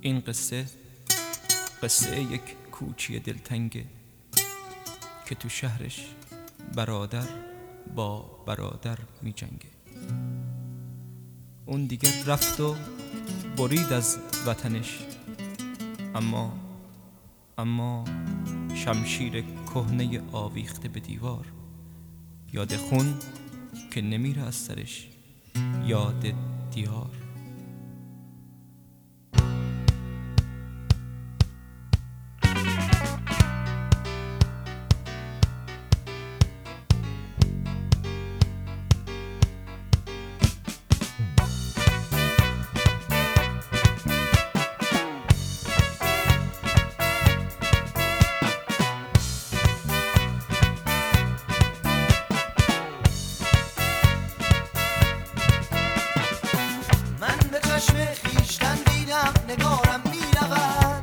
این قصه یک کوچی دلتنگه که تو شهرش برادر با برادر می جنگه. اون دیگه رفت و برید از وطنش، اما شمشیر کهنه آویخته به دیوار، یاد خون که نمیره از سرش، یاد دیار. چشم خویشتن دیدم نگارم میرود،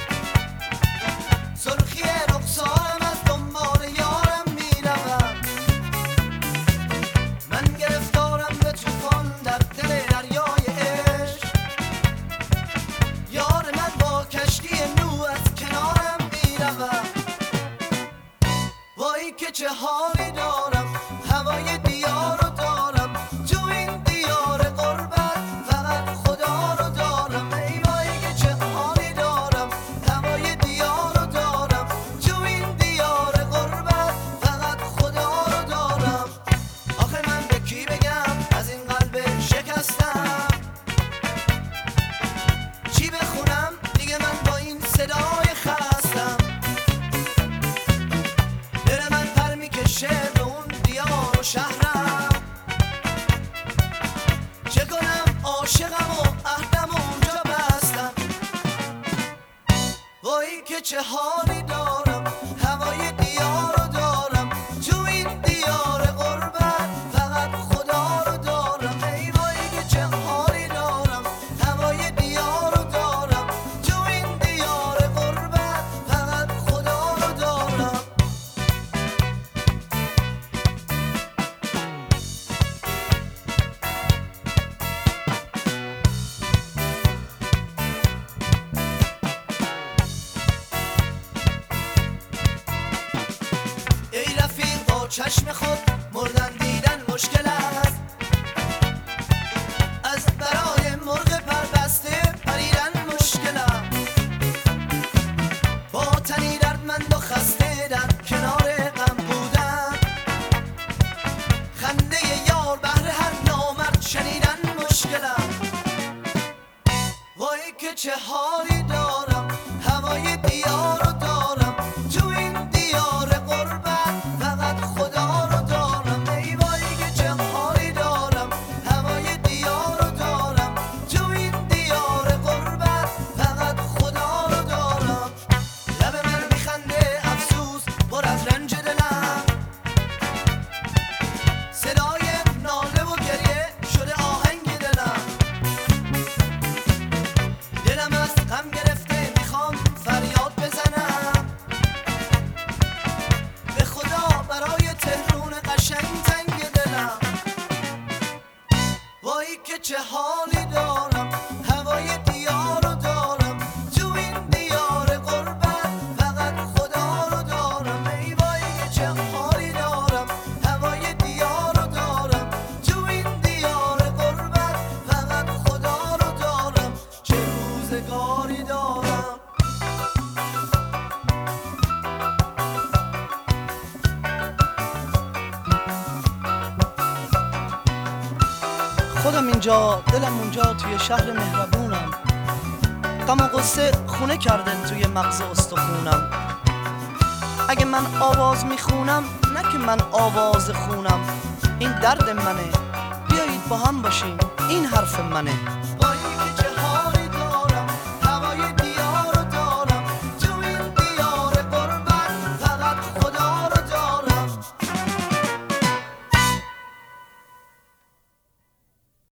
سرخی رخسارم از دنبال یارم میرود. من گرفتارم به طوفان در دل دریای عشق، یار من با کشتی نو از کنارم میرود. وای که چه حالی دارم، هوای دیار رو دارم، تو این دیار غربت شهرم. چه کنم عاشقم و عهدم اونجا بستم. وای که چه حالی دارم، هوای دیار رو دارم، تو این دیار غربت فقط خدا رو دارم. ای وای که چه حالی دارم، هوای دیار رو دارم، تو این دیار غربت فقط خدا رو دارم. چشم خود مردن دیدن مشکل است، از برای مرغ پربسته پریدن مشکل است. با تنی دردمند و خسته در کنار غم بودن، خنده یار بهر هر نامرد شنیدن مشکل است. وای که چه حالی دارم، هوای دیار رو دارم، تو این دیار غربت فقط خدا رو دارم. ای وای که چه حالی دارم، هوای دیار رو دارم، تو این دیار غربت فقط خدا رو دارم. لب من میخنده افسوس پر از رنج دلم، صدای ناله و گریه شده آهنگ دلم. دلم از غم گرفته میخوام فریاد بزنم، به خدا برای تهرون قشنگ تنگ دلم. وای که چه حالی دارم، هوای دیار رو دارم، تو این دیار غربت فقط خدا رو دارم. ای وای که چه حالی دارم، هوای دیار رو دارم، تو این دیار غربت فقط خدا رو دارم. چه روزگاری دارم. خودم اینجا دلم اونجا توی شهر مهربونم، غم و غصه خونه کردن توی مغز استخونم. اگه من آواز میخونم نه که من آواز خونم، این درد منه، بیایید با هم باشیم این حرف منه.